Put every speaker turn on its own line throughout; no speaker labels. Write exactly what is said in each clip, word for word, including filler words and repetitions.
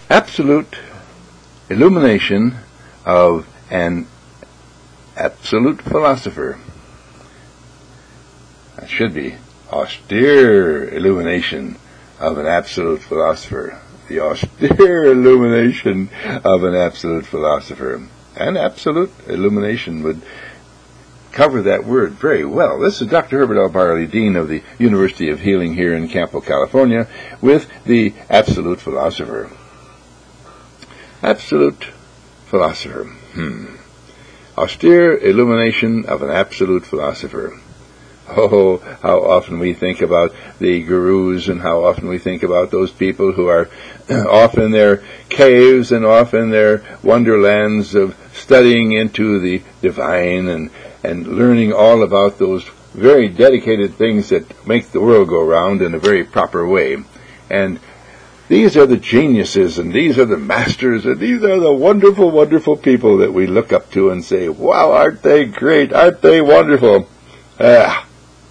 absolute illumination of an absolute philosopher. That should be austere illumination of an absolute philosopher. The austere illumination of an absolute philosopher. An absolute illumination would cover that word very well. This is Doctor Herbert L. Barley, Dean of the University of Healing here in Campo, California, with the absolute philosopher. Absolute philosopher. Hmm. Austere illumination of an absolute philosopher. Oh, how often we think about the gurus, and how often we think about those people who are off in their caves and off in their wonderlands of studying into the divine and, and learning all about those very dedicated things that make the world go round in a very proper way. And these are the geniuses, and these are the masters, and these are the wonderful, wonderful people that we look up to and say, wow, aren't they great? Aren't they wonderful? Ah.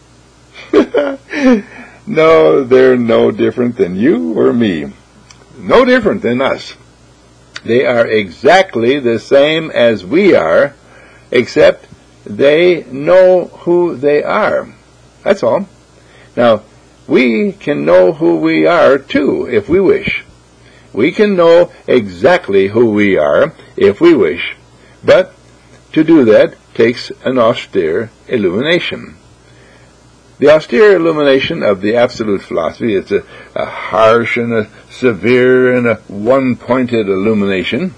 No, they're no different than you or me. No different than us. They are exactly the same as we are, except they know who they are. That's all. Now, we can know who we are, too, if we wish. We can know exactly who we are, if we wish. But to do that takes an austere illumination. The austere illumination of the absolute philosophy, it's a, a harsh and a severe and a one-pointed illumination,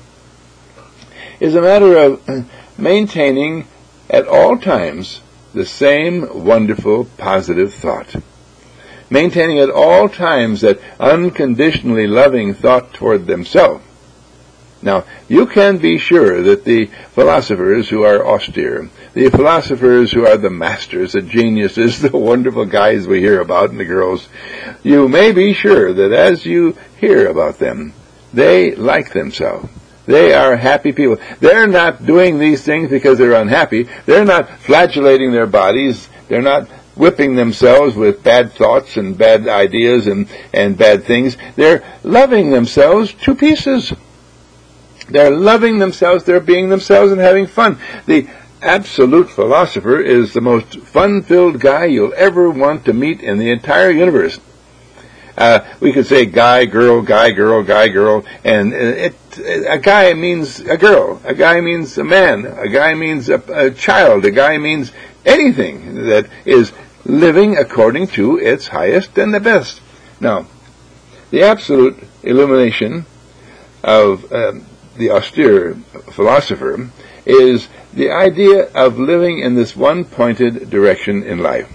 is a matter of maintaining at all times the same wonderful positive thought. Maintaining at all times that unconditionally loving thought toward themselves. Now, you can be sure that the philosophers who are austere, the philosophers who are the masters, the geniuses, the wonderful guys we hear about and the girls, you may be sure that as you hear about them, they like themselves. They are happy people. They're not doing these things because they're unhappy. They're not flagellating their bodies. They're not whipping themselves with bad thoughts and bad ideas and, and bad things. They're loving themselves to pieces. They're loving themselves, they're being themselves and having fun. The absolute philosopher is the most fun-filled guy you'll ever want to meet in the entire universe. Uh, we could say guy, girl, guy, girl, guy, girl, and it, it, a guy means a girl, a guy means a man, a guy means a, a child, a guy means anything that is living according to its highest and the best. Now, the absolute illumination of um, the austere philosopher is the idea of living in this one-pointed direction in life.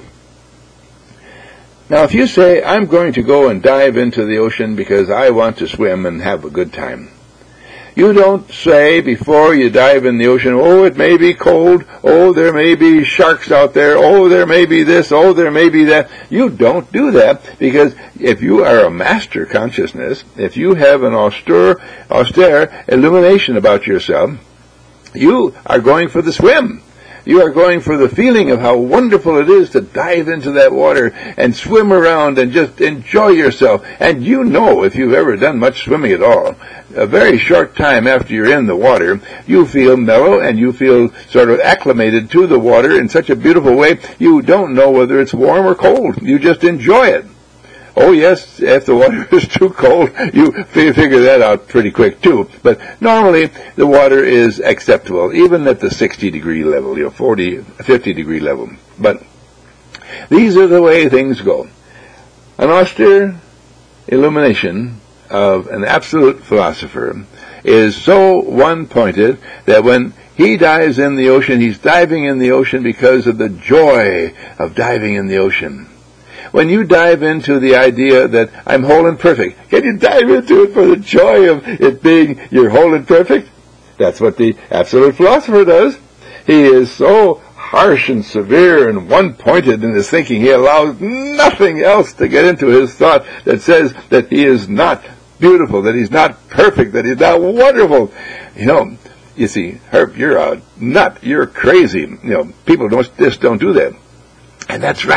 Now, if you say, I'm going to go and dive into the ocean because I want to swim and have a good time, you don't say before you dive in the ocean, oh, it may be cold, oh, there may be sharks out there, oh, there may be this, oh, there may be that. You don't do that, because if you are a master consciousness, if you have an austere, austere illumination about yourself, you are going for the swim. You are going for the feeling of how wonderful it is to dive into that water and swim around and just enjoy yourself. And you know, if you've ever done much swimming at all, a very short time after you're in the water, you feel mellow and you feel sort of acclimated to the water in such a beautiful way, you don't know whether it's warm or cold. You just enjoy it. Oh yes, if the water is too cold, you figure that out pretty quick too. But normally the water is acceptable, even at the sixty degree level, you know, forty, fifty degree level. But these are the way things go. An austere illumination of an absolute philosopher is so one-pointed that when he dives in the ocean, he's diving in the ocean because of the joy of diving in the ocean. When you dive into the idea that I'm whole and perfect, can you dive into it for the joy of it being you're whole and perfect? That's what the absolute philosopher does. He is so harsh and severe and one-pointed in his thinking, he allows nothing else to get into his thought that says that he is not beautiful, that he's not perfect, that he's not wonderful. You know, you see, Herb, you're a nut, you're crazy. You know, people don't, just don't do that. And that's right,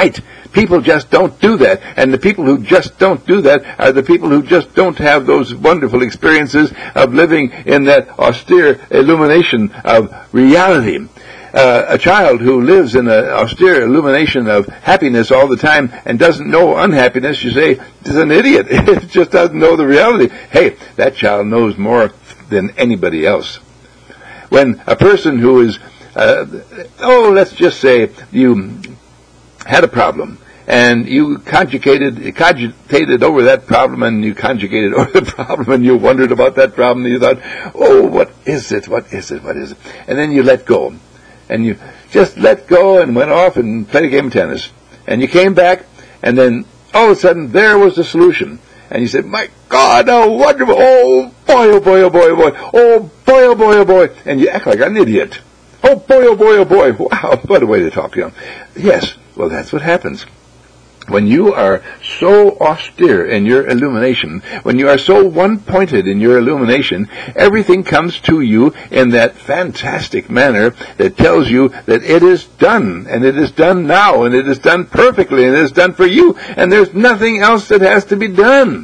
People just don't do that. And the people who just don't do that are the people who just don't have those wonderful experiences of living in that austere illumination of reality. Uh, a child who lives in an austere illumination of happiness all the time and doesn't know unhappiness, you say, is an idiot. It just doesn't know the reality. Hey, that child knows more than anybody else. When a person who is, uh, oh, let's just say you had a problem, and you conjugated, cogitated over that problem, and you conjugated over the problem, and you wondered about that problem, and you thought, oh, what is it, what is it, what is it? And then you let go. And you just let go and went off and played a game of tennis. And you came back, and then all of a sudden, there was the solution. And you said, my God, how wonderful, oh boy, oh boy, oh boy, oh boy, oh boy, oh boy, oh boy. And you act like an idiot. Oh boy, oh boy, oh boy, wow, what a way to talk to him. Yes, well, that's what happens. When you are so austere in your illumination, when you are so one-pointed in your illumination, everything comes to you in that fantastic manner that tells you that it is done, and it is done now, and it is done perfectly, and it is done for you, and there's nothing else that has to be done.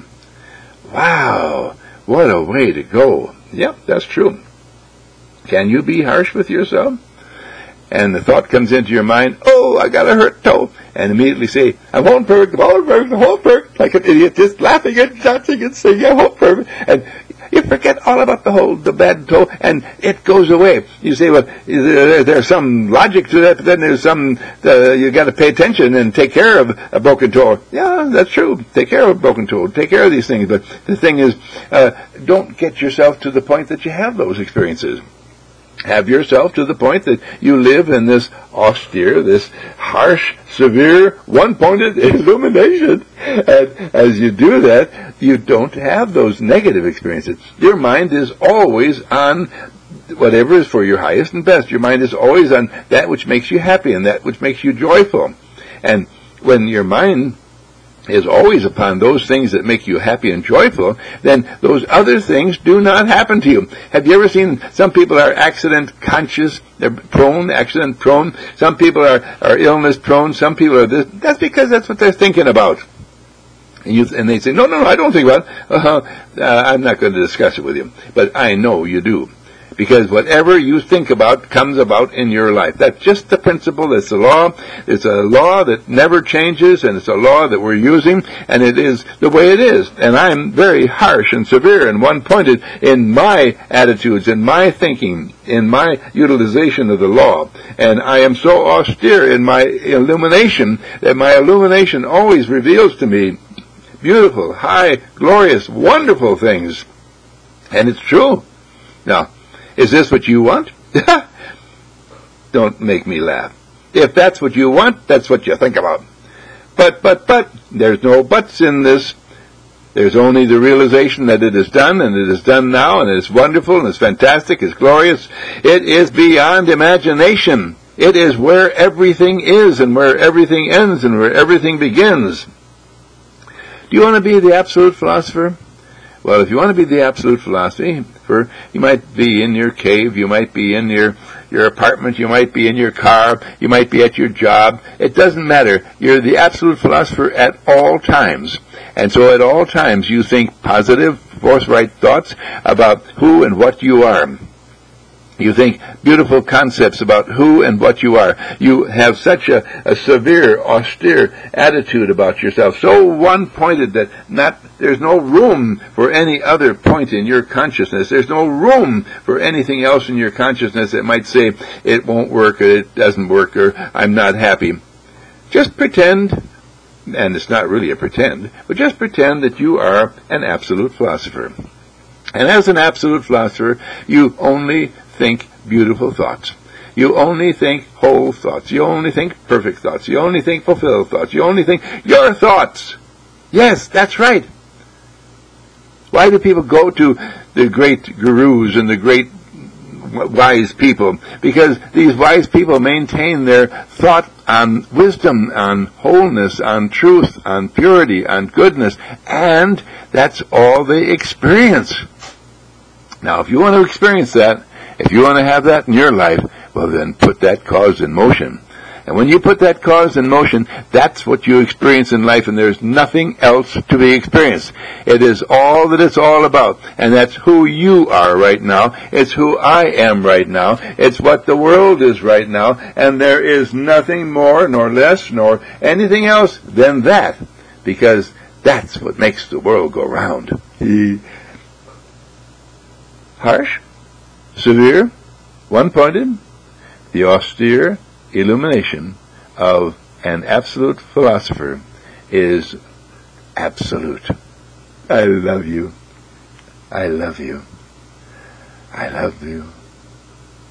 Wow, what a way to go. Yep, that's true. Can you be harsh with yourself? And the thought comes into your mind, oh, I got a hurt toe. And immediately say, I'm home perfect, I'm home perfect, I'm home perfect, like an idiot, just laughing and dancing and saying, I'm home perfect. And you forget all about the whole, the bad toe, and it goes away. You say, well, there, there's some logic to that, but then there's some, uh, you got to pay attention and take care of a broken toe. Yeah, that's true. Take care of a broken toe. Take care of these things. But the thing is, uh, don't get yourself to the point that you have those experiences. Have yourself to the point that you live in this austere, this harsh, severe, one-pointed illumination. And as you do that, you don't have those negative experiences. Your mind is always on whatever is for your highest and best. Your mind is always on that which makes you happy and that which makes you joyful. And when your mind is always upon those things that make you happy and joyful, then those other things do not happen to you. Have you ever seen some people are accident conscious, they're prone, accident prone, some people are, are illness prone, some people are this, that's because that's what they're thinking about. And, you, and they say, no, no, no, I don't think about it. Uh, uh, I'm not going to discuss it with you, but I know you do. Because whatever you think about comes about in your life. That's just the principle. It's a law. It's a law that never changes, and it's a law that we're using, and it is the way it is. And I'm very harsh and severe and one-pointed in my attitudes, in my thinking, in my utilization of the law. And I am so austere in my illumination that my illumination always reveals to me beautiful, high, glorious, wonderful things. And it's true. Now, is this what you want? Don't make me laugh. If that's what you want, that's what you think about. But, but, but, there's no buts in this. There's only the realization that it is done, and it is done now, and it's wonderful, and it's fantastic, it's glorious. It is beyond imagination. It is where everything is, and where everything ends, and where everything begins. Do you want to be the absolute philosopher? Well, if you want to be the absolute philosopher, you might be in your cave, you might be in your, your apartment, you might be in your car, you might be at your job. It doesn't matter. You're the absolute philosopher at all times. And so at all times you think positive, forthright thoughts about who and what you are. You think beautiful concepts about who and what you are. You have such a, a severe, austere attitude about yourself, so one-pointed that not there's no room for any other point in your consciousness. There's no room for anything else in your consciousness that might say, it won't work, or it doesn't work, or I'm not happy. Just pretend, and it's not really a pretend, but just pretend that you are an absolute philosopher. And as an absolute philosopher, you only think beautiful thoughts. You only think whole thoughts. You only think perfect thoughts. You only think fulfilled thoughts. You only think your thoughts. Yes, that's right. Why do people go to the great gurus and the great wise people? Because these wise people maintain their thought on wisdom, on wholeness, on truth, on purity, on goodness, and that's all they experience. Now, if you want to experience that, if you want to have that in your life, well then put that cause in motion. And when you put that cause in motion, that's what you experience in life, and there's nothing else to be experienced. It is all that it's all about, and that's who you are right now. It's who I am right now. It's what the world is right now, and there is nothing more nor less nor anything else than that, because that's what makes the world go round. Harsh, severe, one-pointed, the austere illumination of an absolute philosopher is absolute. I love you. I love you. I love you.